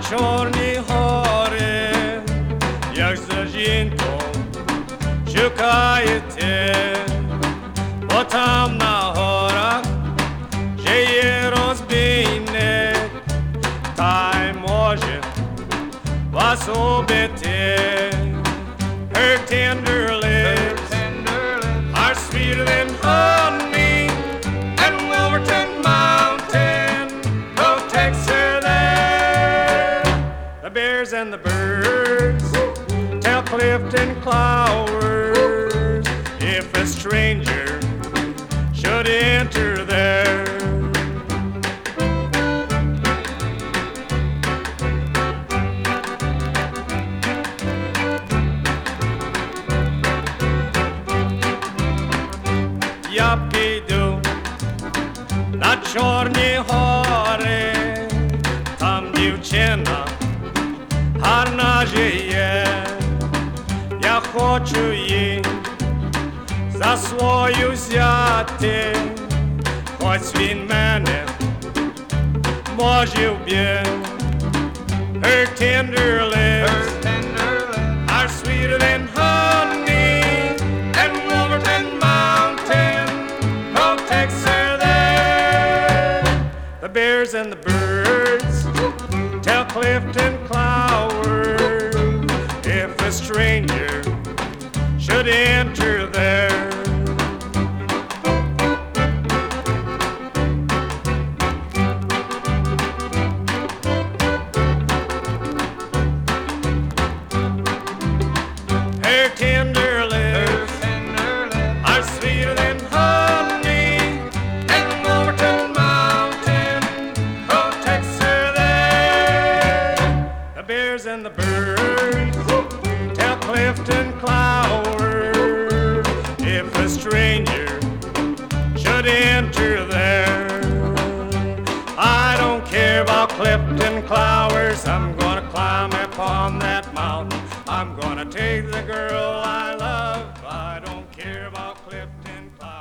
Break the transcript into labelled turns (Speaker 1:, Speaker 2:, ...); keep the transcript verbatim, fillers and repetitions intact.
Speaker 1: чорні гори, як за жінкою шукаєте, бо там на горах вже є розбійник, та й може вас убити. Her tender lips are sweeter than honey, and Wilburton Mountain protects her there. The bears and the birds tell Clifton Clowers if a stranger should enter there. Я піду на Чорні гори, там дівчина гарна жиє. Я хочу її за свою взяти, хоч він мене може вб'є. Her tender lips are sweeter than honey, and Wilburton Mountain protects her there. The bears and the birds tell Clifton Clowers if a stranger should enter there. Her tender lips are sweeter than honey, and Wilburton Mountain protects her there. The bears and the birds tell Clifton Clowers if a stranger should enter there. I don't care about Clifton Clowers, I'm gonna climb upon that mountain. I'm gonna take the girl I love. I don't care about Clifton Clowers.